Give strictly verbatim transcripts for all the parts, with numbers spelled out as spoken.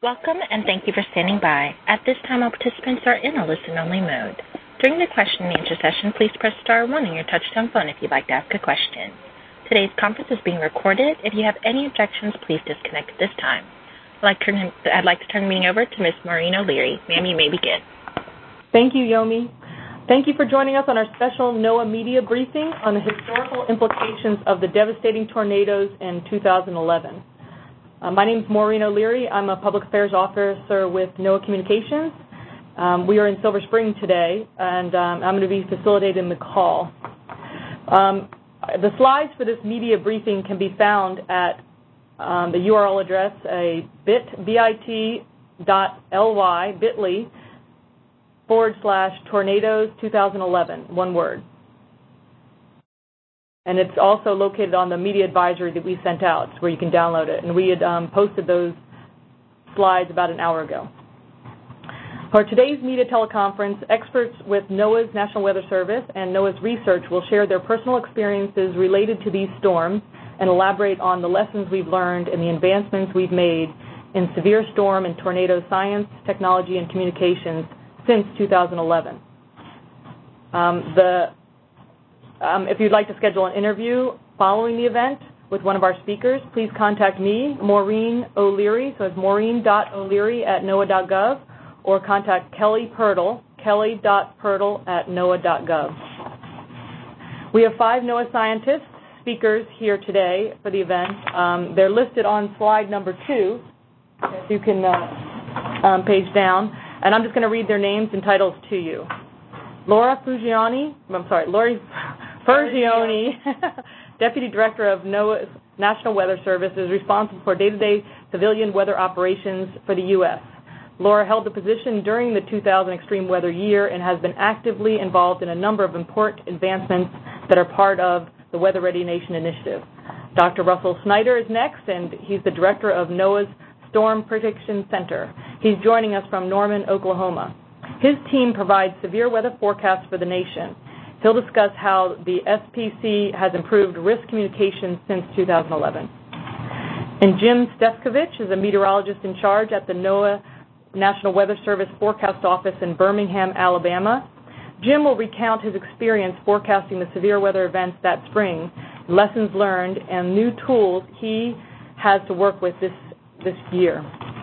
Welcome, and thank you for standing by. At this time, all participants are in a listen-only mode. During the question-and-answer session, please press star one on your touch-tone phone if you'd like to ask a question. Today's conference is being recorded. If you have any objections, please disconnect at this time. I'd like to turn, I'd like to turn the meeting over to Miz Maureen O'Leary. Ma'am, you may begin. Thank you, Yomi. Thank you for joining us on our special NOAA media briefing on the historical implications of the devastating tornadoes in two thousand eleven. Uh, my name is Maureen O'Leary. I'm a public affairs officer with NOAA Communications. Um, we are in Silver Spring today, and um, I'm going to be facilitating the call. Um, the slides for this media briefing can be found at um, the U R L address, a bit, bit dot ly, bit.ly, forward slash tornadoes twenty eleven, one word. And it's also located on the media advisory that we sent out, where you can download it. And we had um, posted those slides about an hour ago. For today's media teleconference, experts with NOAA's National Weather Service and NOAA's research will share their personal experiences related to these storms and elaborate on the lessons we've learned and the advancements we've made in severe storm and tornado science, technology, and communications since two thousand eleven. Um, the Um, if you'd like to schedule an interview following the event with one of our speakers, please contact me, Maureen O'Leary, so it's maureen dot o'leary at noaa dot gov, or contact Kelly Pirtle, kelly dot pirtle at noaa dot gov. We have five NOAA scientists, speakers here today for the event. Um, they're listed on slide number two, if you can uh, um, page down, and I'm just going to read their names and titles to you. Laura Fugiani, I'm sorry, Lori Furgione, Deputy Director of NOAA's National Weather Service, is responsible for day-to-day civilian weather operations for the U S Laura held the position during the two thousand extreme weather year and has been actively involved in a number of important advancements that are part of the Weather Ready Nation initiative. Doctor Russell Snyder is next, and he's the Director of NOAA's Storm Prediction Center. He's joining us from Norman, Oklahoma. His team provides severe weather forecasts for the nation. He'll discuss how the S P C has improved risk communications since two thousand eleven. And Jim Stefkovich is a meteorologist in charge at the NOAA National Weather Service Forecast Office in Birmingham, Alabama. Jim will recount his experience forecasting the severe weather events that spring, lessons learned, and new tools he has to work with this, this year.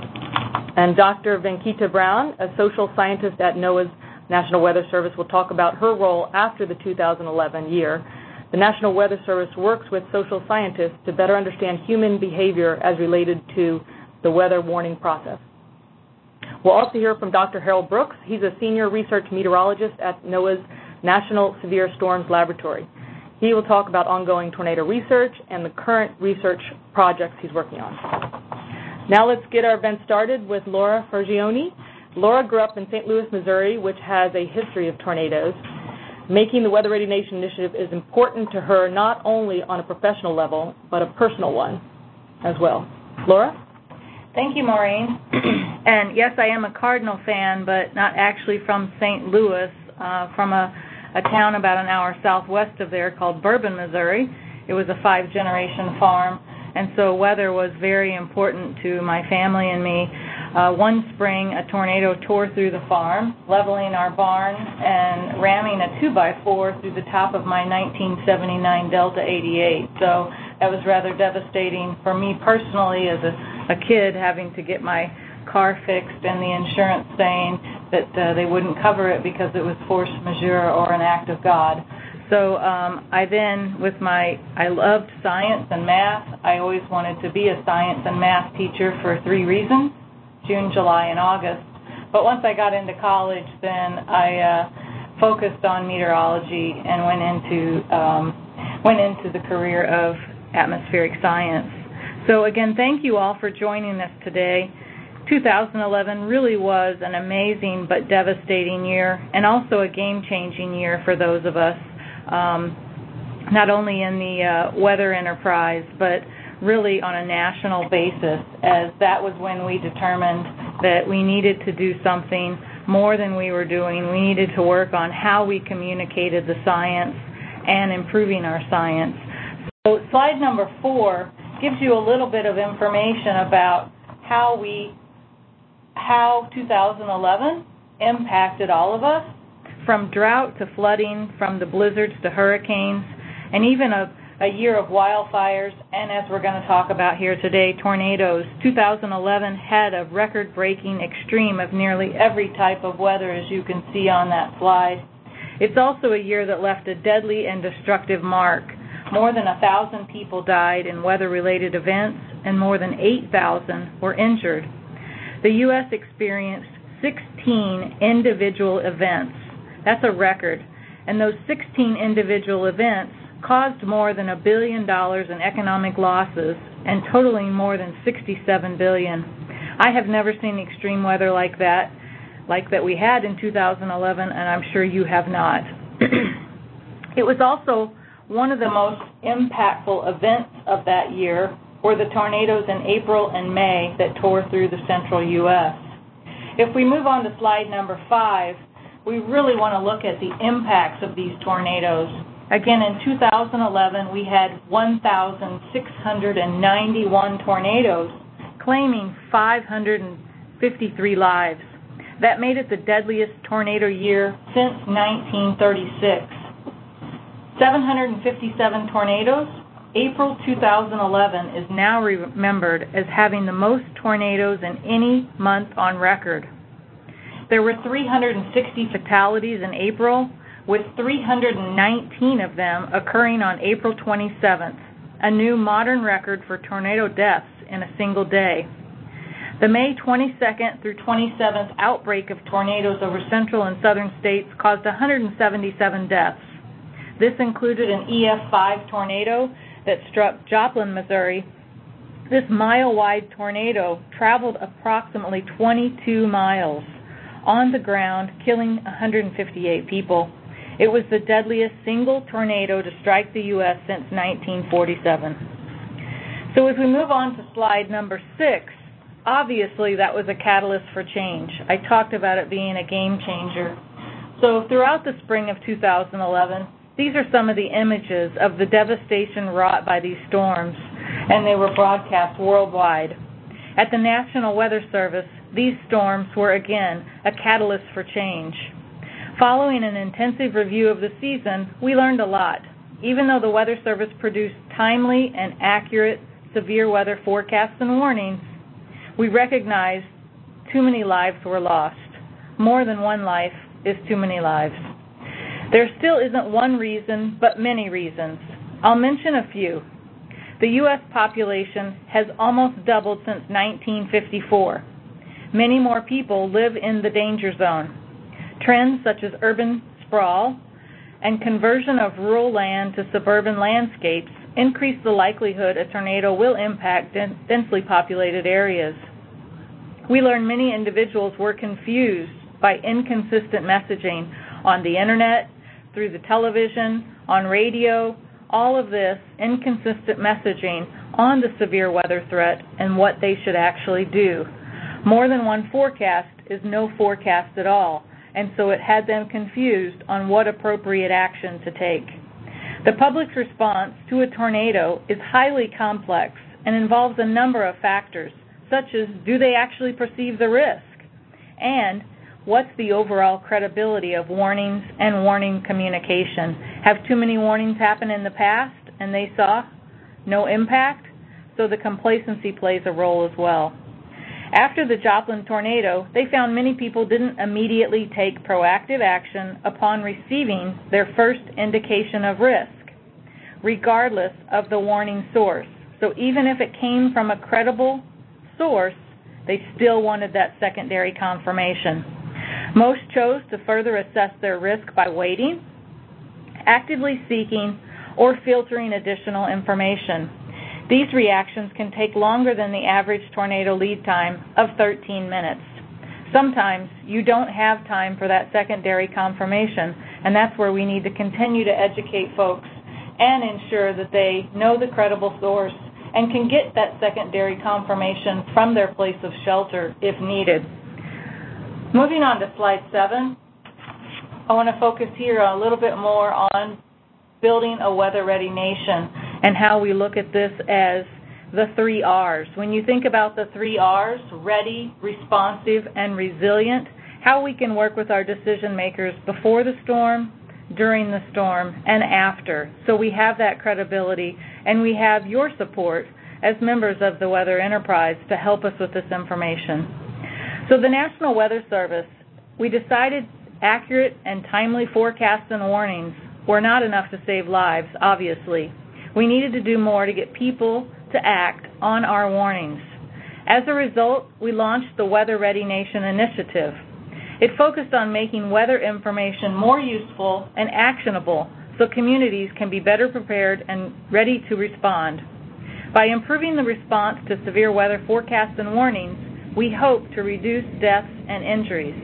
And Doctor Venkita Brown, a social scientist at NOAA's National Weather Service, will talk about her role after the two thousand eleven year. The National Weather Service works with social scientists to better understand human behavior as related to the weather warning process. We'll also hear from Doctor Harold Brooks. He's a senior research meteorologist at NOAA's National Severe Storms Laboratory. He will talk about ongoing tornado research and the current research projects he's working on. Now let's get our event started with Laura Furgione. Laura grew up in Saint Louis, Missouri, which has a history of tornadoes. Making the Weather Ready Nation initiative is important to her not only on a professional level, but a personal one as well. Laura? Thank you, Maureen. And yes, I am a Cardinal fan, but not actually from Saint Louis, uh, from a, a town about an hour southwest of there called Bourbon, Missouri. It was a five-generation farm, and so weather was very important to my family and me. Uh, one spring, a tornado tore through the farm, leveling our barn and ramming a two by four through the top of my nineteen seventy-nine Delta eighty-eight. So that was rather devastating for me personally as a, a kid, having to get my car fixed and the insurance saying that uh, they wouldn't cover it because it was force majeure or an act of God. So um, I then, with my, I loved science and math. I always wanted to be a science and math teacher for three reasons: June, July, and August. But once I got into college, then I uh, focused on meteorology and went into um, went into the career of atmospheric science. So again, thank you all for joining us today. two thousand eleven really was an amazing but devastating year, and also a game-changing year for those of us, um, not only in the uh, weather enterprise, but really on a national basis, as that was when we determined that we needed to do something more than we were doing. We needed to work on how we communicated the science and improving our science. So slide number four gives you a little bit of information about how we how two thousand eleven impacted all of us, from drought to flooding, from the blizzards to hurricanes, and even a, a year of wildfires, and as we're going to talk about here today, tornadoes. two thousand eleven had a record-breaking extreme of nearly every type of weather, as you can see on that slide. It's also a year that left a deadly and destructive mark. More than one thousand people died in weather-related events, and more than eight thousand were injured. The U S experienced sixteen individual events. That's a record. And those sixteen individual events caused more than a billion dollars in economic losses and totaling more than sixty-seven billion dollars. I have never seen extreme weather like that, like that we had in two thousand eleven, and I'm sure you have not. It was also one of the most impactful events of that year were the tornadoes in April and May that tore through the central U S If we move on to slide number five, we really want to look at the impacts of these tornadoes. Again, in two thousand eleven, we had one thousand six hundred ninety-one tornadoes, claiming five hundred fifty-three lives. That made it the deadliest tornado year since nineteen thirty-six. seven hundred fifty-seven tornadoes. April two thousand eleven is now remembered as having the most tornadoes in any month on record. There were three hundred sixty fatalities in April, with three hundred nineteen of them occurring on April twenty-seventh, a new modern record for tornado deaths in a single day. The May twenty-second through twenty-seventh outbreak of tornadoes over central and southern states caused one hundred seventy-seven deaths. This included an E F five tornado that struck Joplin, Missouri. This mile-wide tornado traveled approximately twenty-two miles on the ground, killing one hundred fifty-eight people. It was the deadliest single tornado to strike the U S since nineteen forty-seven. So if we move on to slide number six, obviously that was a catalyst for change. I talked about it being a game changer. So throughout the spring of two thousand eleven, these are some of the images of the devastation wrought by these storms, and they were broadcast worldwide. At the National Weather Service, these storms were again a catalyst for change. Following an intensive review of the season, we learned a lot. Even though the Weather Service produced timely and accurate severe weather forecasts and warnings, we recognized too many lives were lost. More than one life is too many lives. There still isn't one reason, but many reasons. I'll mention a few. The U S population has almost doubled since nineteen fifty-four. Many more people live in the danger zone. Trends such as urban sprawl and conversion of rural land to suburban landscapes increase the likelihood a tornado will impact densely populated areas. We learned many individuals were confused by inconsistent messaging on the internet, through the television, on radio, all of this inconsistent messaging on the severe weather threat and what they should actually do. More than one forecast is no forecast at all, and so it had them confused on what appropriate action to take. The public's response to a tornado is highly complex and involves a number of factors, such as do they actually perceive the risk, and what's the overall credibility of warnings and warning communication? Have too many warnings happened in the past and they saw no impact? So the complacency plays a role as well. After the Joplin tornado, they found many people didn't immediately take proactive action upon receiving their first indication of risk, regardless of the warning source. So even if it came from a credible source, they still wanted that secondary confirmation. Most chose to further assess their risk by waiting, actively seeking, or filtering additional information. These reactions can take longer than the average tornado lead time of thirteen minutes. Sometimes you don't have time for that secondary confirmation, and that's where we need to continue to educate folks and ensure that they know the credible source and can get that secondary confirmation from their place of shelter if needed. Moving on to slide seven, I want to focus here a little bit more on building a weather-ready nation and how we look at this as the three R's. When you think about the three R's, ready, responsive, and resilient, how we can work with our decision makers before the storm, during the storm, and after. So we have that credibility, and we have your support as members of the Weather Enterprise to help us with this information. So the National Weather Service, we decided accurate and timely forecasts and warnings were not enough to save lives, obviously. We needed to do more to get people to act on our warnings. As a result, we launched the Weather Ready Nation initiative. It focused on making weather information more useful and actionable so communities can be better prepared and ready to respond. By improving the response to severe weather forecasts and warnings, we hope to reduce deaths and injuries.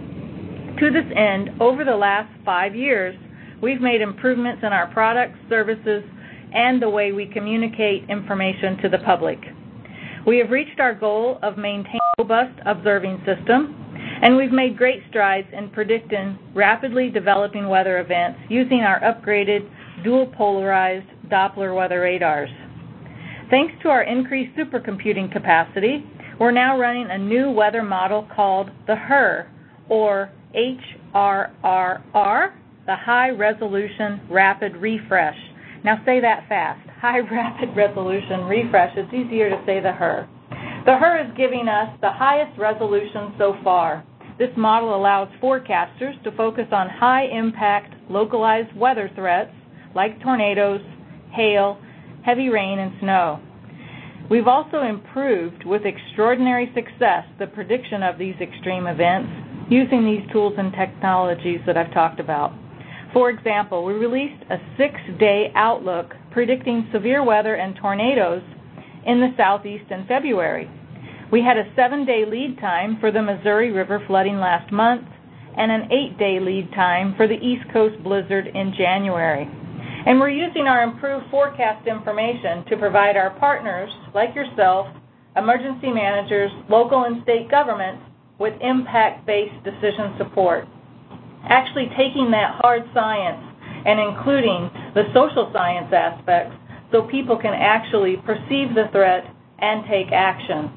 To this end, over the last five years, we've made improvements in our products, services, and the way we communicate information to the public. We have reached our goal of maintaining a robust observing system, and we've made great strides in predicting rapidly developing weather events using our upgraded dual-polarized Doppler weather radars. Thanks to our increased supercomputing capacity, we're now running a new weather model called the H R R, or H R R R, the High Resolution Rapid Refresh. Now say that fast. High Rapid Resolution Refresh. It's easier to say the H R R. The H R R is giving us the highest resolution so far. This model allows forecasters to focus on high-impact, localized weather threats like tornadoes, hail, heavy rain, and snow. We've also improved with extraordinary success the prediction of these extreme events using these tools and technologies that I've talked about. For example, we released a six-day outlook predicting severe weather and tornadoes in the southeast in February. We had a seven-day lead time for the Missouri River flooding last month and an eight-day lead time for the East Coast blizzard in January. And we're using our improved forecast information to provide our partners, like yourself, emergency managers, local and state governments, with impact-based decision support. Actually taking that hard science and including the social science aspects so people can actually perceive the threat and take action.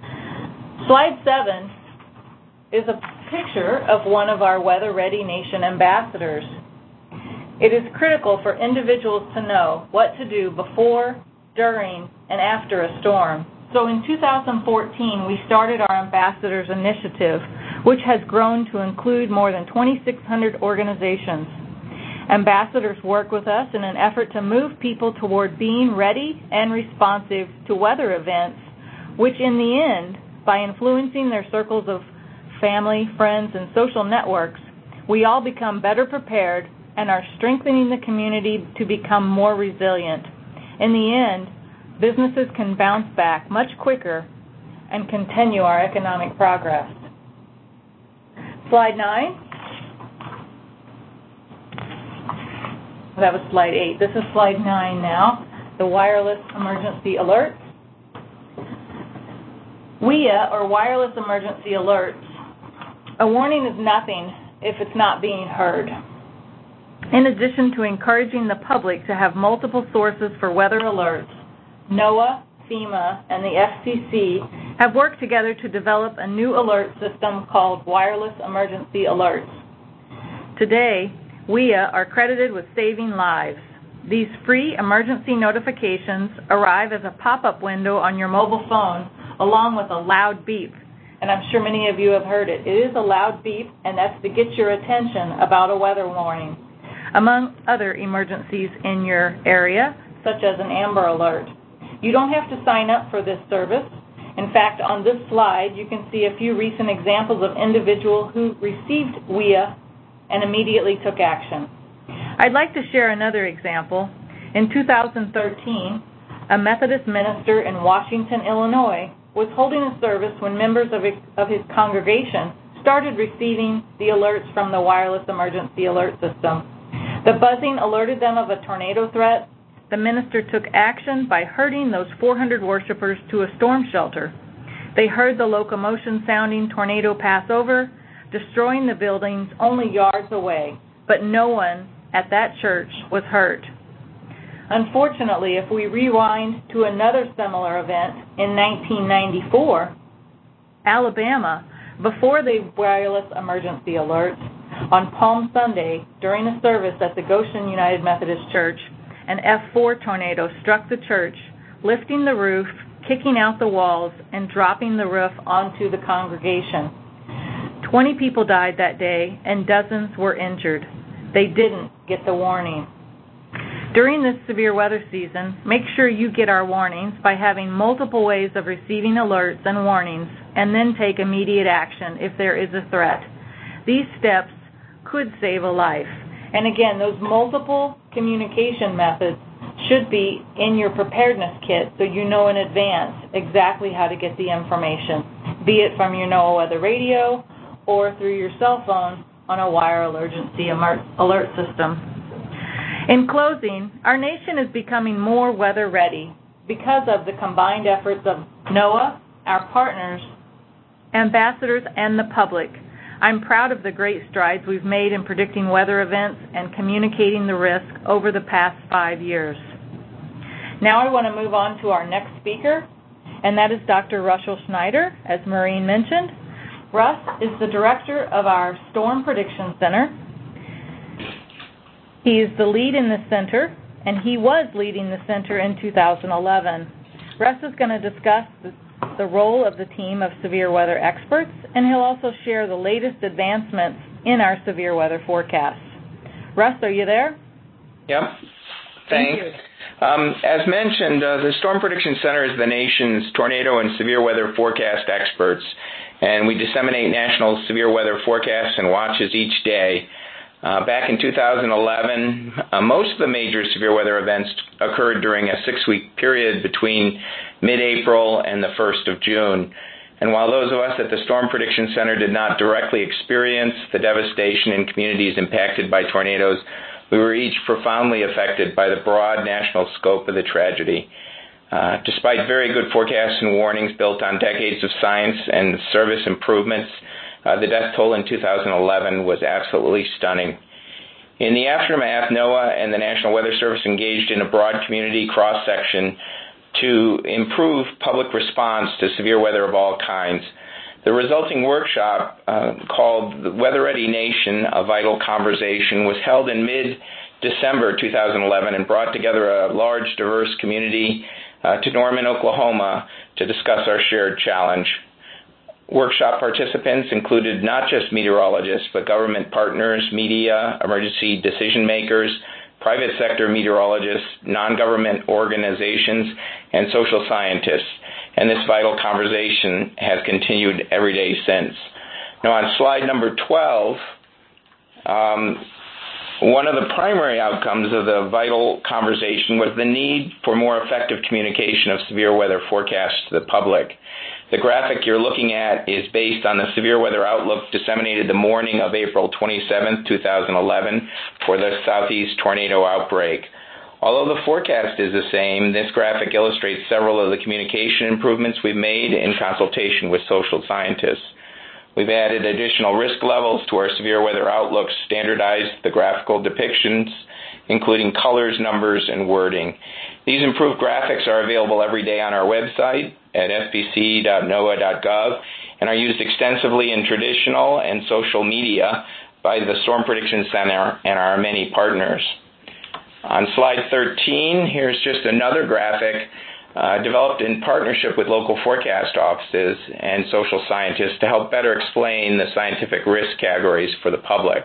Slide seven is a picture of one of our Weather Ready Nation ambassadors. It is critical for individuals to know what to do before, during, and after a storm. So in two thousand fourteen, we started our Ambassadors Initiative, which has grown to include more than twenty-six hundred organizations. Ambassadors work with us in an effort to move people toward being ready and responsive to weather events, which in the end, by influencing their circles of family, friends, and social networks, we all become better prepared and are strengthening the community to become more resilient. In the end, businesses can bounce back much quicker and continue our economic progress. Slide nine. That was slide eight. This is slide nine now, the wireless emergency alerts. W E A, or wireless emergency alerts, a warning is nothing if it's not being heard. In addition to encouraging the public to have multiple sources for weather alerts, NOAA, FEMA, and the F C C have worked together to develop a new alert system called Wireless Emergency Alerts. Today, W E A are credited with saving lives. These free emergency notifications arrive as a pop-up window on your mobile phone along with a loud beep. And I'm sure many of you have heard it. It is a loud beep, and that's to get your attention about a weather warning, among other emergencies in your area, such as an Amber Alert. You don't have to sign up for this service. In fact, on this slide, you can see a few recent examples of individuals who received W E A and immediately took action. I'd like to share another example. In two thousand thirteen, a Methodist minister in Washington, Illinois, was holding a service when members of his, of his congregation started receiving the alerts from the wireless emergency alert system. The buzzing alerted them of a tornado threat. The minister took action by herding those four hundred worshipers to a storm shelter. They heard the locomotion-sounding tornado pass over, destroying the buildings only yards away, but no one at that church was hurt. Unfortunately, if we rewind to another similar event in nineteen ninety-four, Alabama, before the wireless emergency alerts, on Palm Sunday, during a service at the Goshen United Methodist Church, an F four tornado struck the church, lifting the roof, kicking out the walls, and dropping the roof onto the congregation. Twenty people died that day, and dozens were injured. They didn't get the warning. During this severe weather season, make sure you get our warnings by having multiple ways of receiving alerts and warnings, and then take immediate action if there is a threat. These steps could save a life. And again, those multiple communication methods should be in your preparedness kit so you know in advance exactly how to get the information, be it from your NOAA weather radio or through your cell phone on a wire emergency alert system. In closing, our nation is becoming more weather ready because of the combined efforts of NOAA, our partners, ambassadors, and the public. I'm proud of the great strides we've made in predicting weather events and communicating the risk over the past five years. Now I want to move on to our next speaker, and that is Doctor Russell Schneider, as Maureen mentioned. Russ is the director of our Storm Prediction Center. He is the lead in the center, and he was leading the center in two thousand eleven. Russ is going to discuss the, the role of the team of severe weather experts, and he'll also share the latest advancements in our severe weather forecasts. Russ, are you there? Yep. Thanks. Thank um, as mentioned, uh, the Storm Prediction Center is the nation's tornado and severe weather forecast experts, and we disseminate national severe weather forecasts and watches each day. Uh, back in two thousand eleven, uh, most of the major severe weather events occurred during a six-week period between mid-April and the first of June. And while those of us at the Storm Prediction Center did not directly experience the devastation in communities impacted by tornadoes, we were each profoundly affected by the broad national scope of the tragedy. Uh, despite very good forecasts and warnings built on decades of science and service improvements, Uh, the death toll in two thousand eleven was absolutely stunning. In the aftermath, NOAA and the National Weather Service engaged in a broad community cross-section to improve public response to severe weather of all kinds. The resulting workshop, uh, called the Weather Ready Nation, A Vital Conversation, was held in mid-December two thousand eleven and brought together a large, diverse community uh, to Norman, Oklahoma, to discuss our shared challenge. Workshop participants included not just meteorologists, but government partners, media, emergency decision makers, private sector meteorologists, non-government organizations, and social scientists. And this vital conversation has continued every day since. Now on slide number twelve, um, one of the primary outcomes of the vital conversation was the need for more effective communication of severe weather forecasts to the public. The graphic you're looking at is based on the severe weather outlook disseminated the morning of April twenty-seventh, two thousand eleven for the Southeast tornado outbreak. Although the forecast is the same, this graphic illustrates several of the communication improvements we've made in consultation with social scientists. We've added additional risk levels to our severe weather outlook, standardized the graphical depictions, including colors, numbers, and wording. These improved graphics are available every day on our website at s p c dot n o a a dot gov and are used extensively in traditional and social media by the Storm Prediction Center and our many partners. On slide thirteen, here's just another graphic uh, developed in partnership with local forecast offices and social scientists to help better explain the scientific risk categories for the public.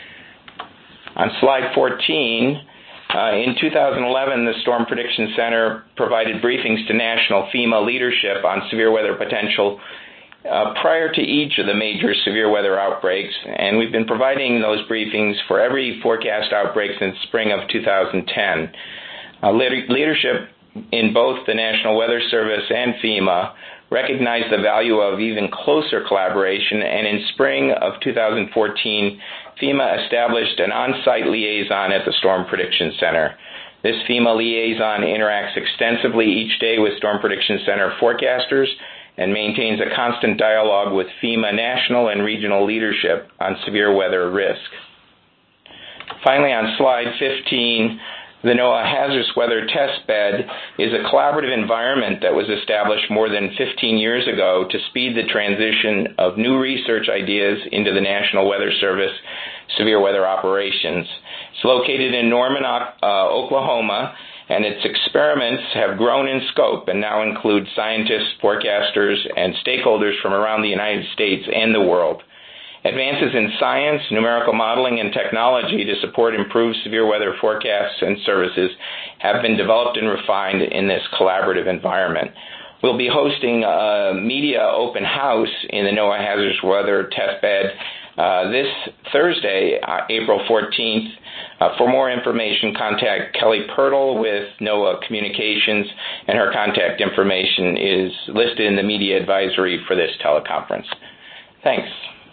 On slide fourteen, Uh, in two thousand eleven, the Storm Prediction Center provided briefings to national FEMA leadership on severe weather potential uh, prior to each of the major severe weather outbreaks, and we've been providing those briefings for every forecast outbreak since spring of two thousand ten. Uh, leadership in both the National Weather Service and FEMA recognized the value of even closer collaboration, and in spring of two thousand fourteen, FEMA established an on-site liaison at the Storm Prediction Center. This FEMA liaison interacts extensively each day with Storm Prediction Center forecasters and maintains a constant dialogue with FEMA national and regional leadership on severe weather risk. Finally, on slide fifteen, The NOAA Hazardous Weather Test Bed is a collaborative environment that was established more than fifteen years ago to speed the transition of new research ideas into the National Weather Service severe weather operations. It's located in Norman, uh, Oklahoma, and its experiments have grown in scope and now include scientists, forecasters, and stakeholders from around the United States and the world. Advances in science, numerical modeling, and technology to support improved severe weather forecasts and services have been developed and refined in this collaborative environment. We'll be hosting a media open house in the NOAA Hazardous Weather Test Bed uh, this Thursday, uh, April fourteenth. Uh, for more information, contact Kelly Pirtle with NOAA Communications, and her contact information is listed in the media advisory for this teleconference. Thanks.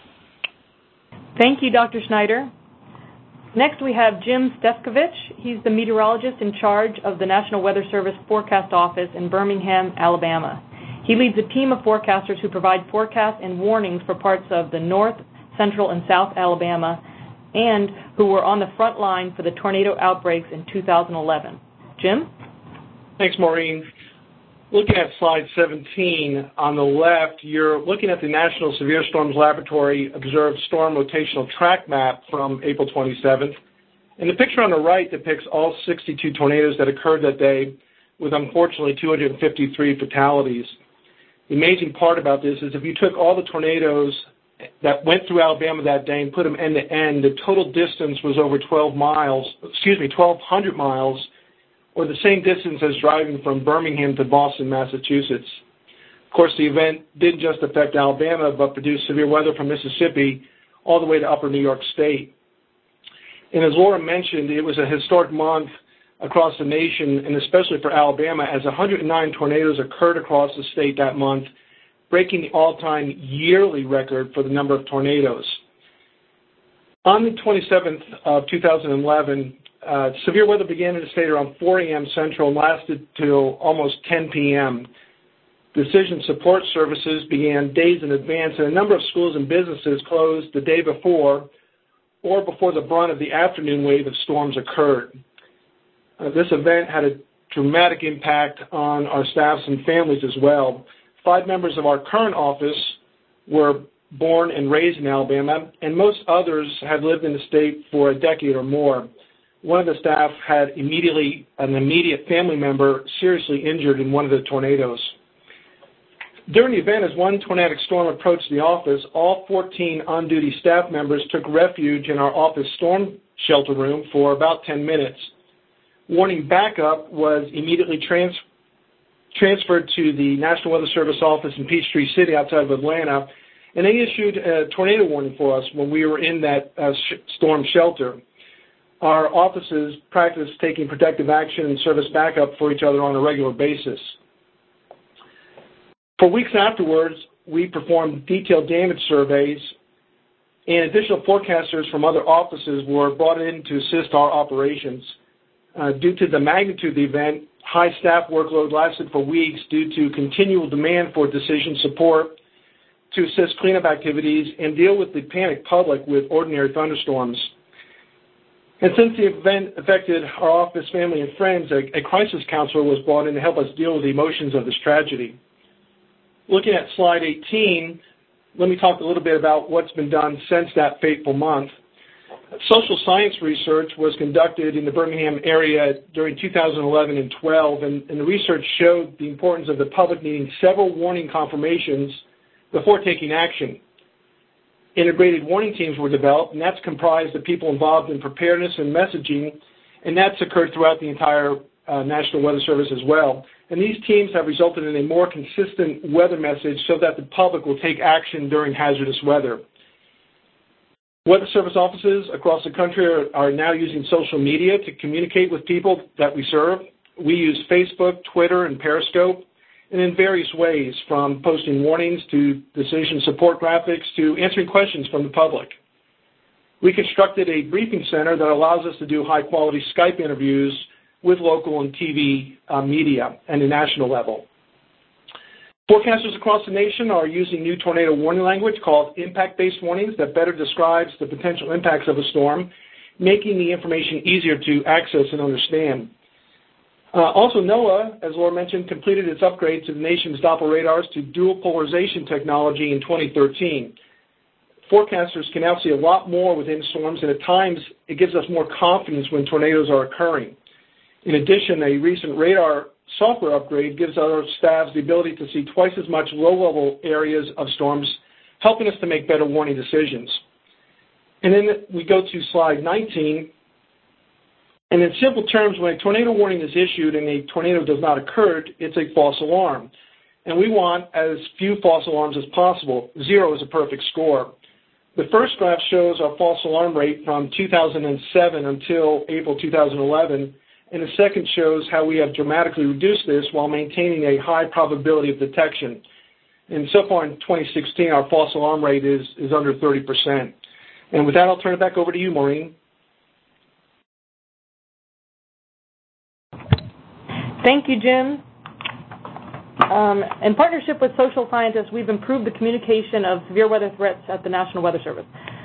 Thank you, Doctor Schneider. Next, we have Jim Stefkovich. He's the meteorologist in charge of the National Weather Service Forecast Office in Birmingham, Alabama. He leads a team of forecasters who provide forecasts and warnings for parts of the North, Central, and South Alabama, and who were on the front line for the tornado outbreaks in two thousand eleven. Jim? Thanks, Maureen. Looking at slide seventeen, on the left, you're looking at the National Severe Storms Laboratory Observed Storm Rotational Track Map from April twenty-seventh. And the picture on the right depicts all sixty-two tornadoes that occurred that day, with unfortunately two hundred fifty-three fatalities. The amazing part about this is if you took all the tornadoes that went through Alabama that day and put them end to end, the total distance was over twelve miles, excuse me, twelve hundred miles, or the same distance as driving from Birmingham to Boston, Massachusetts. Of course, the event didn't just affect Alabama, but produced severe weather from Mississippi all the way to upper New York State. And as Laura mentioned, it was a historic month across the nation, and especially for Alabama, as one hundred nine tornadoes occurred across the state that month, breaking the all-time yearly record for the number of tornadoes. On the twenty-seventh of two thousand eleven, Uh, severe weather began in the state around four a.m. Central and lasted till almost ten p.m. Decision support services began days in advance, and a number of schools and businesses closed the day before or before the brunt of the afternoon wave of storms occurred. Uh, this event had a dramatic impact on our staffs and families as well. Five members of our current office were born and raised in Alabama, and most others had lived in the state for a decade or more. One of the staff had immediately an immediate family member seriously injured in one of the tornadoes. During the event, as one tornadic storm approached the office, all fourteen on-duty staff members took refuge in our office storm shelter room for about ten minutes. Warning backup was immediately trans- transferred to the National Weather Service office in Peachtree City outside of Atlanta, and they issued a tornado warning for us when we were in that uh, sh- storm shelter. Our offices practice taking protective action and service backup for each other on a regular basis. For weeks afterwards, we performed detailed damage surveys, and additional forecasters from other offices were brought in to assist our operations. Uh, due to the magnitude of the event, high staff workload lasted for weeks due to continual demand for decision support to assist cleanup activities and deal with the panicked public with ordinary thunderstorms. And since the event affected our office, family, and friends, a, a crisis counselor was brought in to help us deal with the emotions of this tragedy. Looking at slide eighteen, let me talk a little bit about what's been done since that fateful month. Social science research was conducted in the Birmingham area during two thousand eleven and twelve, and, and the research showed the importance of the public needing several warning confirmations before taking action. Integrated warning teams were developed, and that's comprised of people involved in preparedness and messaging, and that's occurred throughout the entire uh, National Weather Service as well. And these teams have resulted in a more consistent weather message so that the public will take action during hazardous weather. Weather Service offices across the country are, are now using social media to communicate with people that we serve. We use Facebook, Twitter, and Periscope, and in various ways, from posting warnings to decision support graphics to answering questions from the public. We constructed a briefing center that allows us to do high-quality Skype interviews with local and T V uh, media and a national level. Forecasters across the nation are using new tornado warning language called impact-based warnings that better describes the potential impacts of a storm. making the information easier to access and understand. Uh, also, NOAA, as Laura mentioned, completed its upgrade to the nation's Doppler radars to dual polarization technology in twenty thirteen. Forecasters can now see a lot more within storms, and at times it gives us more confidence when tornadoes are occurring. In addition, a recent radar software upgrade gives our staffs the ability to see twice as much low-level areas of storms, helping us to make better warning decisions. And then we go to slide nineteen. And in simple terms, when a tornado warning is issued and a tornado does not occur, it's a false alarm. And we want as few false alarms as possible. Zero is a perfect score. The first graph shows our false alarm rate from two thousand seven until April two thousand eleven, and the second shows how we have dramatically reduced this while maintaining a high probability of detection. And so far in twenty sixteen, our false alarm rate is, is under thirty percent. And with that, I'll turn it back over to you, Maureen. Thank you, Jim. Um, in partnership with social scientists, we've improved the communication of severe weather threats at the National Weather Service.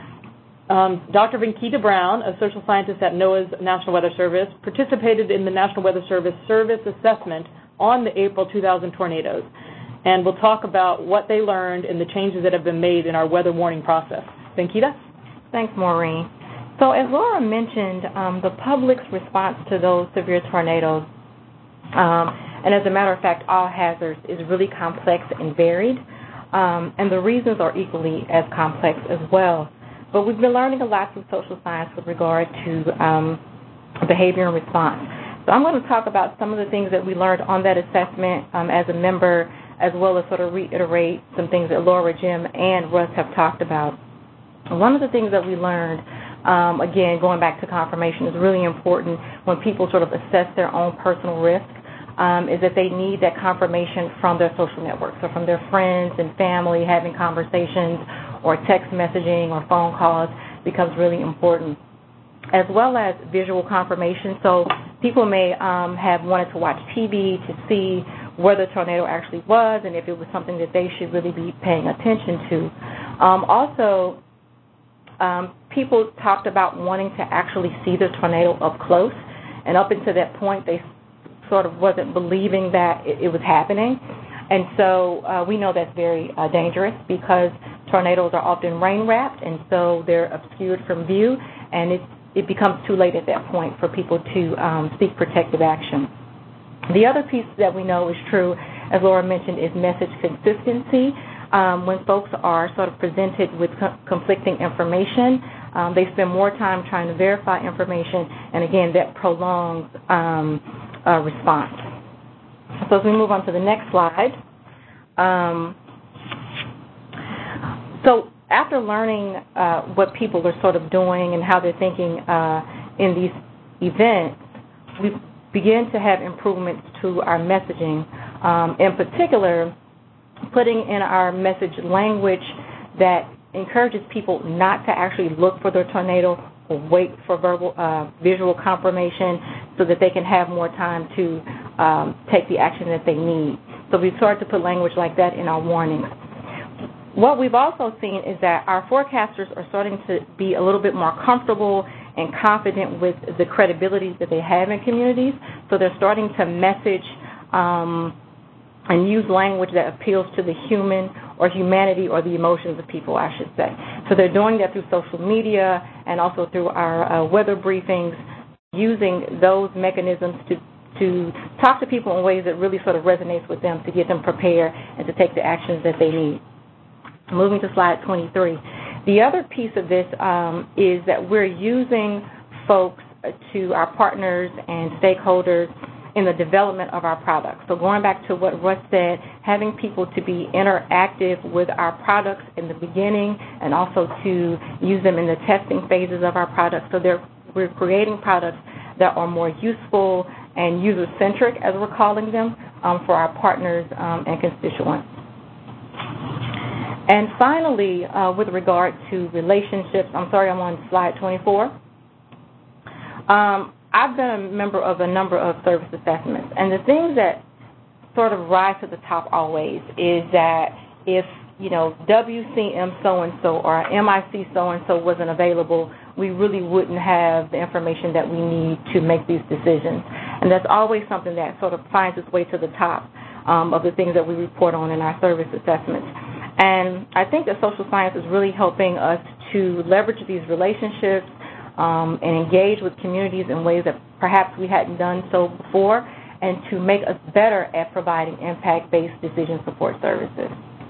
Um, Doctor Venkita Brown, a social scientist at NOAA's National Weather Service, participated in the National Weather Service service assessment on the April two thousand tornadoes, and we'll talk about what they learned and the changes that have been made in our weather warning process. Venkita? Thanks, Maureen. So as Laura mentioned, um, the public's response to those severe tornadoes, um, and as a matter of fact, all hazards, is really complex and varied, um, and the reasons are equally as complex as well. But we've been learning a lot through social science with regard to um, behavior and response. So I'm going to talk about some of the things that we learned on that assessment um, as a member, as well as sort of reiterate some things that Laura, Jim, and Russ have talked about. One of the things that we learned, um, again, going back to confirmation, is really important when people sort of assess their own personal risk, um, is that they need that confirmation from their social networks, so from their friends and family, having conversations or text messaging or phone calls becomes really important, as well as visual confirmation. So people may um, have wanted to watch T V to see where the tornado actually was and if it was something that they should really be paying attention to. Um, also, um, people talked about wanting to actually see the tornado up close, and up until that point they sort of wasn't believing that it, it was happening. And so uh, we know that's very uh, dangerous because tornadoes are often rain-wrapped, and so they're obscured from view, and it, it becomes too late at that point for people to um, seek protective action. The other piece that we know is true, as Laura mentioned, is message consistency. Um, when folks are sort of presented with co- conflicting information, um, they spend more time trying to verify information, and again, that prolongs um, a response. So as we move on to the next slide, um, so after learning uh, what people are sort of doing and how they're thinking uh, in these events, we begin to have improvements to our messaging. Um, in particular, putting in our message language that encourages people not to actually look for the tornado or wait for verbal, uh, visual confirmation so that they can have more time to um, take the action that they need. So we've started to put language like that in our warnings. What we've also seen is that our forecasters are starting to be a little bit more comfortable and confident with the credibility that they have in communities, so they're starting to message um, and use language that appeals to the human or humanity or the emotions of people, I should say. So they're doing that through social media and also through our uh, weather briefings, using those mechanisms to, to talk to people in ways that really sort of resonates with them to get them prepared and to take the actions that they need. Moving to slide twenty-three. The other piece of this um, is that we're using folks to our partners and stakeholders in the development of our products. So going back to what Russ said, having people to be interactive with our products in the beginning and also to use them in the testing phases of our products. So they're, we're creating products that are more useful and user-centric, as we're calling them, um, for our partners um, and constituents. And finally, uh, with regard to relationships, I'm sorry, I'm on slide twenty-four. Um, I've been a member of a number of service assessments, and the things that sort of rise to the top always is that if, you know, W C M so-and-so or M I C so-and-so wasn't available, we really wouldn't have the information that we need to make these decisions. And that's always something that sort of finds its way to the top um, of the things that we report on in our service assessments. And I think that social science is really helping us to leverage these relationships um, and engage with communities in ways that perhaps we hadn't done so before, and to make us better at providing impact-based decision support services.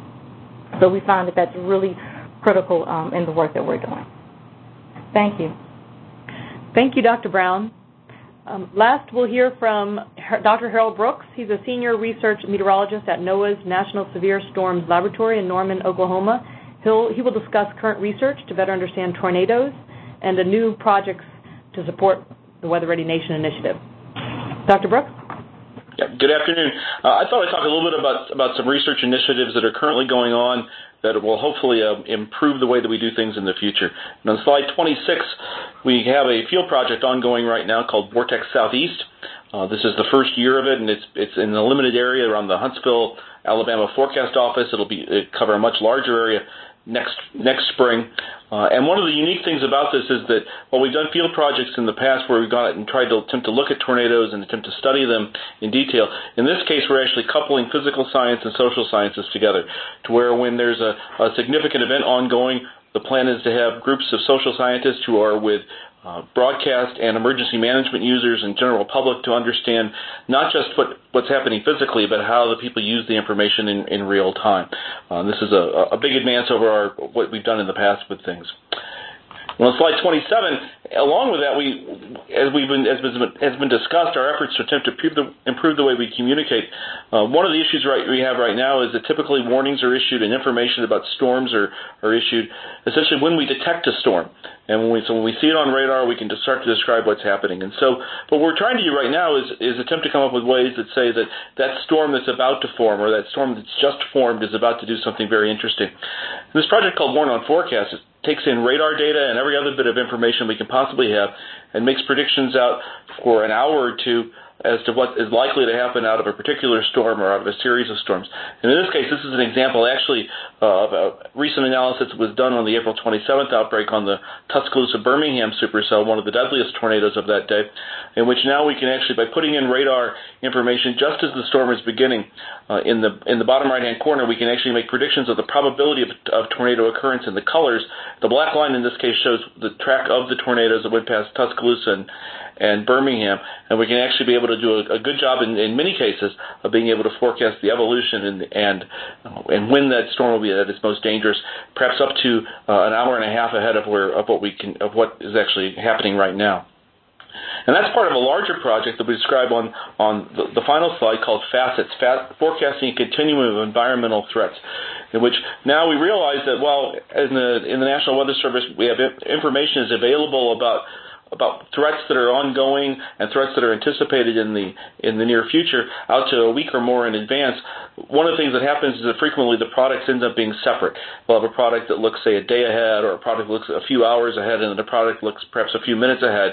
So we find that that's really critical um, in the work that we're doing. Thank you. Thank you, Doctor Brown. Um, last, we'll hear from Doctor Harold Brooks. He's a senior research meteorologist at NOAA's National Severe Storms Laboratory in Norman, Oklahoma. He'll, he will discuss current research to better understand tornadoes and the new projects to support the Weather Ready Nation initiative. Doctor Brooks? Yeah, good afternoon. Uh, I thought I'd talk a little bit about, about some research initiatives that are currently going on that will hopefully uh, improve the way that we do things in the future. And on slide twenty-six, we have a field project ongoing right now called Vortex Southeast. Uh, this is the first year of it, and it's it's in a limited area around the Huntsville, Alabama Forecast Office. It'll be it cover a much larger area next next spring. Uh, and one of the unique things about this is that while we've done field projects in the past where we've gone out and tried to attempt to look at tornadoes and attempt to study them in detail, in this case we're actually coupling physical science and social sciences together to where when there's a, a significant event ongoing, the plan is to have groups of social scientists who are with Uh, broadcast and emergency management users and general public to understand not just what, what's happening physically, but how the people use the information in, in real time. Uh, this is a, a big advance over our, what we've done in the past with things. Well, on slide twenty-seven, along with that, we, as we've been, as has been discussed, our efforts to attempt to improve the, improve the way we communicate. Uh, one of the issues right, we have right now is that typically warnings are issued and information about storms are, are issued essentially when we detect a storm. And when we, so when we see it on radar, we can just start to describe what's happening. And so what we're trying to do right now is, is attempt to come up with ways that say that that storm that's about to form or that storm that's just formed is about to do something very interesting. And this project called Warn on Forecast takes in radar data and every other bit of information we can possibly have and makes predictions out for an hour or two as to what is likely to happen out of a particular storm or out of a series of storms. And in this case, this is an example actually uh, of a recent analysis that was done on the April twenty-seventh outbreak on the Tuscaloosa-Birmingham supercell, one of the deadliest tornadoes of that day, in which now we can actually, by putting in radar information just as the storm is beginning, uh, in the in the bottom right-hand corner, we can actually make predictions of the probability of, of tornado occurrence in the colors. The black line in this case shows the track of the tornadoes that went past Tuscaloosa and, and Birmingham, and we can actually be able to do a, a good job in, in many cases of being able to forecast the evolution and and, uh, and when that storm will be at its most dangerous, perhaps up to uh, an hour and a half ahead of where of what we can of what is actually happening right now. And that's part of a larger project that we describe on, on the, the final slide called FACETS, Fat, Forecasting a Continuum of Environmental Threats, in which now we realize that while in the, in the National Weather Service we have information is available about about threats that are ongoing and threats that are anticipated in the in the near future out to a week or more in advance, one of the things that happens is that frequently the products ends up being separate. We'll have a product that looks, say, a day ahead, or a product that looks a few hours ahead, and the product looks perhaps a few minutes ahead.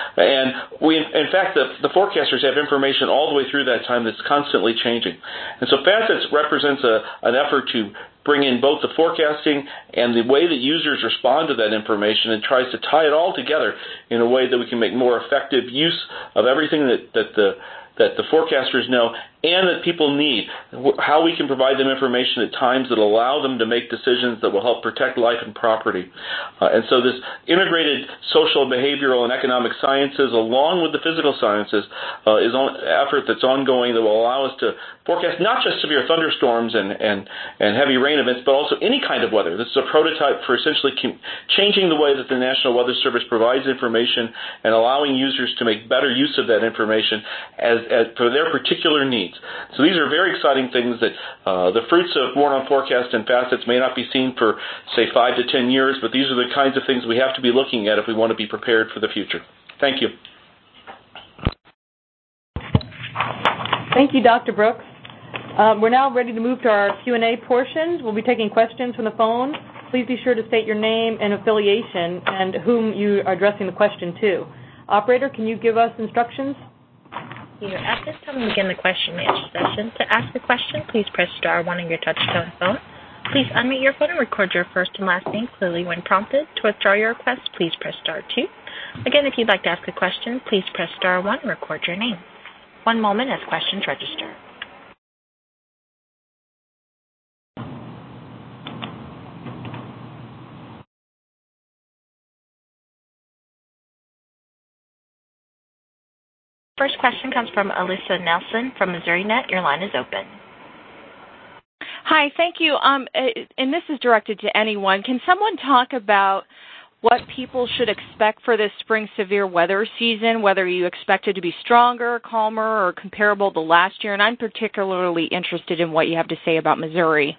And we, in fact, the, the forecasters have information all the way through that time that's constantly changing. And so FACETS represents a, an effort to bring in both the forecasting and the way that users respond to that information and tries to tie it all together in a way that we can make more effective use of everything that, that the that the forecasters know and that people need, how we can provide them information at times that allow them to make decisions that will help protect life and property. Uh, and so this integrated social, behavioral, and economic sciences along with the physical sciences uh, is an effort that's ongoing that will allow us to forecast not just severe thunderstorms and, and, and heavy rain events, but also any kind of weather. This is a prototype for essentially changing the way that the National Weather Service provides information and allowing users to make better use of that information as, as for their particular needs. So these are very exciting things that uh, the fruits of Warn on Forecast and FACETS may not be seen for, say, five to ten years, but these are the kinds of things we have to be looking at if we want to be prepared for the future. Thank you. Thank you, Doctor Brooks. Um, we're now ready to move to our Q and A portion. We'll be taking questions from the phone. Please be sure to state your name and affiliation and whom you are addressing the question to. Operator, can you give us instructions? Here, at this time, we begin the question and answer session. To ask a question, please press star one on your touch-tone phone. Please unmute your phone and record your first and last name clearly when prompted. To withdraw your request, please press star two. Again, if you'd like to ask a question, please press star one and record your name. One moment as questions register. First question comes from Alyssa Nelson from Missouri Net. Your line is open. Hi, thank you. Um, and this is directed to anyone. Can someone talk about what people should expect for this spring severe weather season, whether you expect it to be stronger, calmer, or comparable to last year? And I'm particularly interested in what you have to say about Missouri.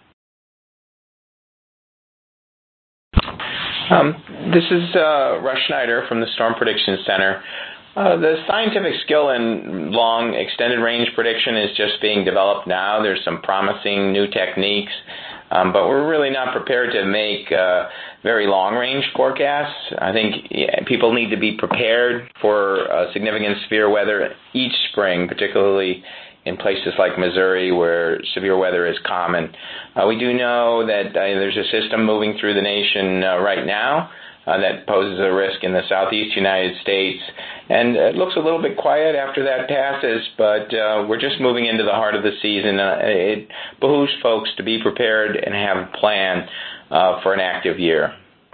Um, this is uh, Russ Schneider from the Storm Prediction Center. Uh, the scientific skill in long extended range prediction is just being developed now. There's some promising new techniques, um, but we're really not prepared to make uh, very long range forecasts. I think yeah, people need to be prepared for uh, significant severe weather each spring, particularly in places like Missouri where severe weather is common. Uh, we do know that uh, there's a system moving through the nation uh, right now Uh, that poses a risk in the southeast United States. And it looks a little bit quiet after that passes, but uh, we're just moving into the heart of the season. Uh, it behooves folks to be prepared and have a plan uh, for an active year.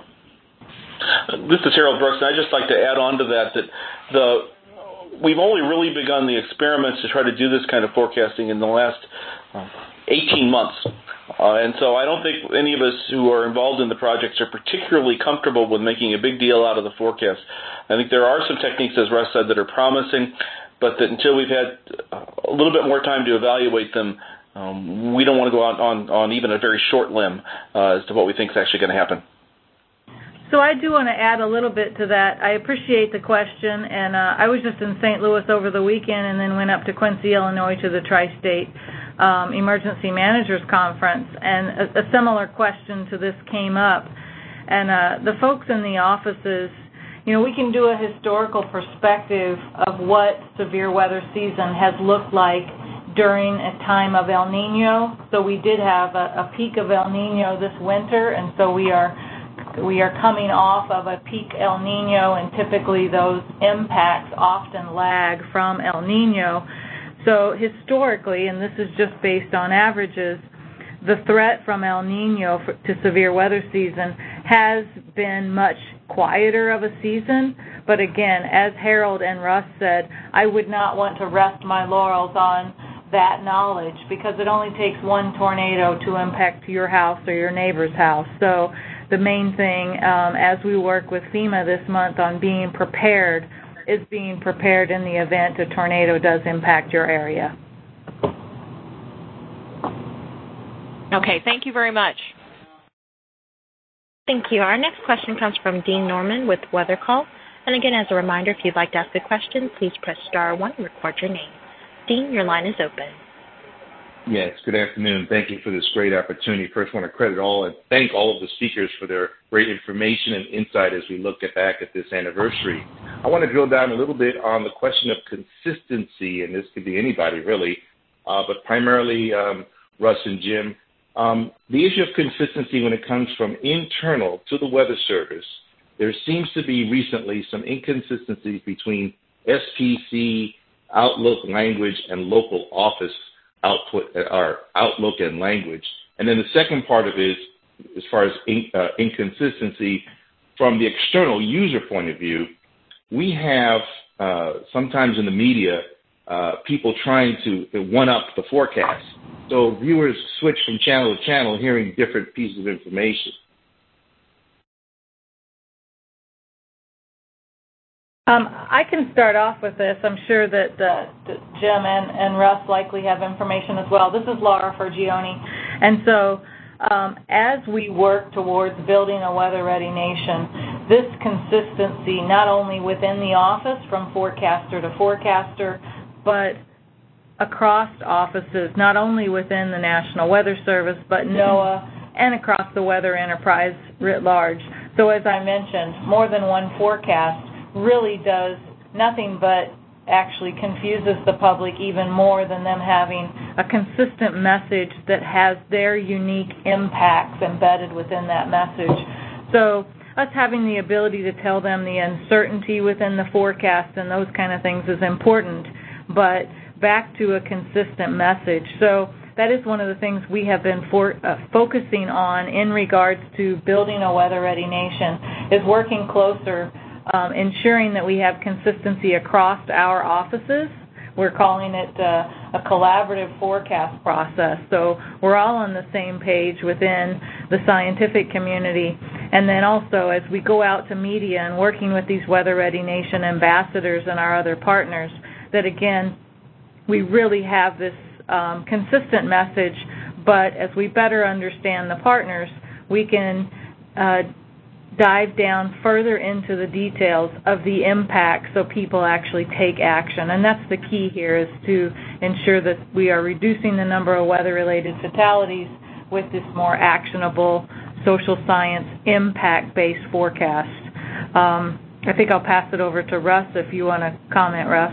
This is Harold Brooks, and I'd just like to add on to that that the we've only really begun the experiments to try to do this kind of forecasting in the last uh, eighteen months. Uh, and so I don't think any of us who are involved in the projects are particularly comfortable with making a big deal out of the forecast. I think there are some techniques, as Russ said, that are promising, but that until we've had a little bit more time to evaluate them, um, we don't want to go out on, on even a very short limb uh, as to what we think is actually going to happen. So I do want to add a little bit to that. I appreciate the question, and uh, I was just in Saint Louis over the weekend and then went up to Quincy, Illinois to the Tri-State um, Emergency Managers Conference, and a, a similar question to this came up. And uh, the folks in the offices, you know, we can do a historical perspective of what severe weather season has looked like during a time of El Nino. So we did have a, a peak of El Nino this winter, and so we are We are coming off of a peak El Nino, and typically those impacts often lag from El Nino. So historically, and this is just based on averages, the threat from El Nino for, to severe weather season has been much quieter of a season. But again, as Harold and Russ said, I would not want to rest my laurels on that knowledge, because it only takes one tornado to impact your house or your neighbor's house. So the main thing um, as we work with FEMA this month on being prepared is being prepared in the event a tornado does impact your area. Okay, thank you very much. Thank you. Our next question comes from Dean Norman with Weather Call. And again, as a reminder, if you'd like to ask a question, please press star one and record your name. Dean, your line is open. Yes, good afternoon. Thank you for this great opportunity. First, I want to credit all and thank all of the speakers for their great information and insight as we look at back at this anniversary. I want to drill down a little bit on the question of consistency, and this could be anybody really, uh, but primarily um, Russ and Jim. Um, the issue of consistency when it comes from internal to the Weather Service, there seems to be recently some inconsistencies between S P C, Outlook language, and local office output, or outlook and language. And then the second part of it is, as far as in, uh, inconsistency from the external user point of view, we have uh, sometimes in the media uh, people trying to one-up the forecast. So viewers switch from channel to channel hearing different pieces of information. Um, I can start off with this. I'm sure that, uh, that Jim and, and Russ likely have information as well. This is Laura Fergione. And so um, as we work towards building a weather-ready nation, this consistency not only within the office from forecaster to forecaster, but across offices, not only within the National Weather Service, but NOAA and across the weather enterprise writ large. So as I mentioned, more than one forecast really does nothing but actually confuses the public even more than them having a consistent message that has their unique impacts embedded within that message. So us having the ability to tell them the uncertainty within the forecast and those kind of things is important, but back to a consistent message. So that is one of the things we have been for, uh, focusing on in regards to building a weather-ready nation, is working closer, um, ensuring that we have consistency across our offices. We're calling it uh, a collaborative forecast process. So we're all on the same page within the scientific community. And then also as we go out to media and working with these weather-ready nation ambassadors and our other partners, that again, we really have this um, consistent message, but as we better understand the partners, we can uh, dive down further into the details of the impact so people actually take action. And that's the key here, is to ensure that we are reducing the number of weather-related fatalities with this more actionable social science impact-based forecast. Um, I think I'll pass it over to Russ if you want to comment, Russ.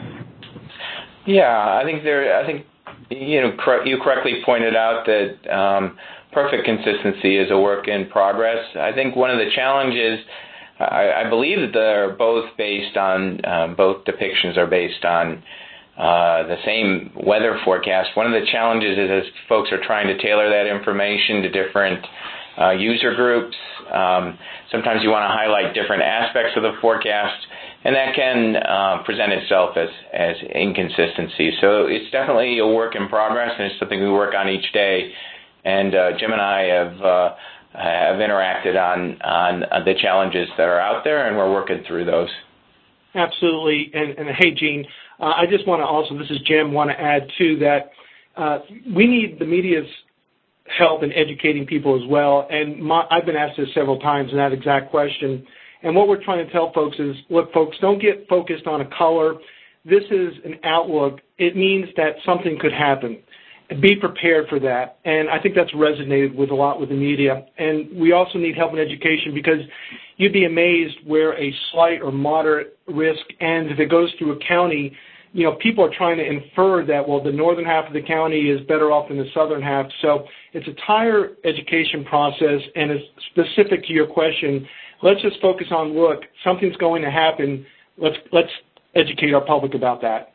Yeah, I think there. I think you know cor- you correctly pointed out that um, perfect consistency is a work in progress. I think one of the challenges, I, I believe that they're both based on um, both depictions are based on uh, the same weather forecast. One of the challenges is as folks are trying to tailor that information to different uh, user groups. Um, sometimes you want to highlight different aspects of the forecast, and that can uh, present itself as, as inconsistency. So it's definitely a work in progress, and it's something we work on each day. And uh, Jim and I have uh, have interacted on, on the challenges that are out there, and we're working through those. Absolutely. And, and hey, Gene, uh, I just want to also, this is Jim, want to add, too, that uh, we need the media's help in educating people as well. And my, I've been asked this several times in that exact question. And what we're trying to tell folks is, look, folks, don't get focused on a color. This is an outlook. It means that something could happen. Be prepared for that. And I think that's resonated with a lot with the media. And we also need help in education, because you'd be amazed where a slight or moderate risk ends. If it goes through a county, you know, people are trying to infer that, well, the northern half of the county is better off than the southern half. So it's a entire education process, and it's specific to your question. Let's just focus on, look, something's going to happen. Let's let's educate our public about that.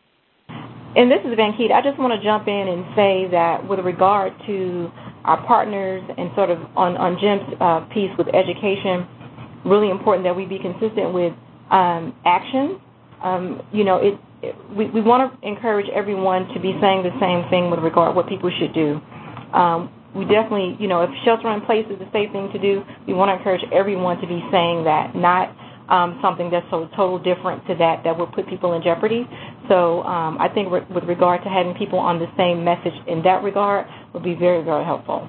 And this is Vankeet. I just want to jump in and say that with regard to our partners and sort of on, on Jim's uh, piece with education, really important that we be consistent with um, action. Um, you know, it, it, we, we want to encourage everyone to be saying the same thing with regard to what people should do. Um, we definitely, you know, if shelter in place is the safe thing to do, we want to encourage everyone to be saying that, not um, something that's so total different to that that will put people in jeopardy. So um, I think re- with regard to having people on the same message in that regard would be very, very helpful.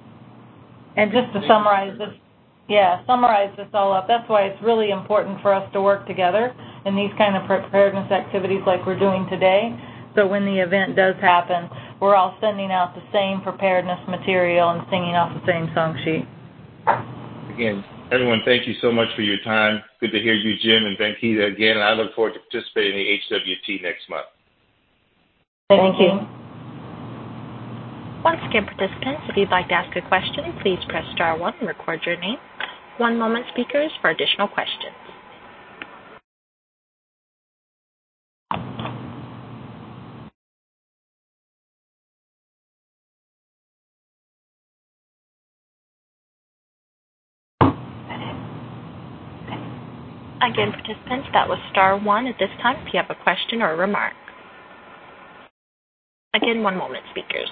And just to summarize this, yeah, summarize this all up, that's why it's really important for us to work together in these kind of preparedness activities like we're doing today. So when the event does happen, we're all sending out the same preparedness material and singing off the same song sheet. Again, everyone, thank you so much for your time. Good to hear you, Jim, and Vankeet again. And I look forward to participating in the H W T next month. Thank you. Once again, participants, if you'd like to ask a question, please press star one and record your name. One moment, speakers, for additional questions. Again, participants, that was star one at this time if you have a question or a remark. Again, one moment, speakers.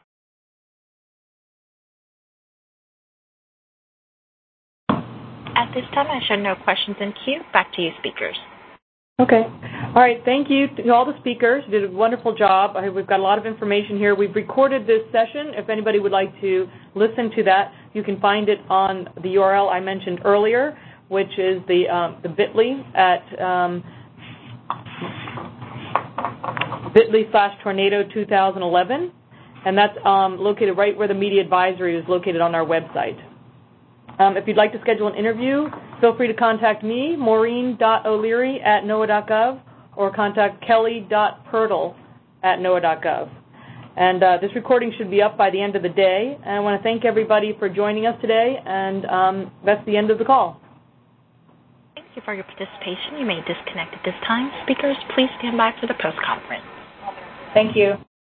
At this time, I show no questions in queue. Back to you, speakers. Okay. All right. Thank you to all the speakers. You did a wonderful job. I, we've got a lot of information here. We've recorded this session. If anybody would like to listen to that, you can find it on the U R L I mentioned earlier, which is the um, the bit.ly at um, bit.ly slash tornado two thousand eleven, and that's um, located right where the media advisory is located on our website. Um, if you'd like to schedule an interview, feel free to contact me, maureen dot o'leary at noaa dot gov, or contact kelly dot purtle at noaa dot gov. And uh, this recording should be up by the end of the day. And I want to thank everybody for joining us today, and um, that's the end of the call. Thank you for your participation. You may disconnect at this time. Speakers, please stand by for the post-conference. Thank you.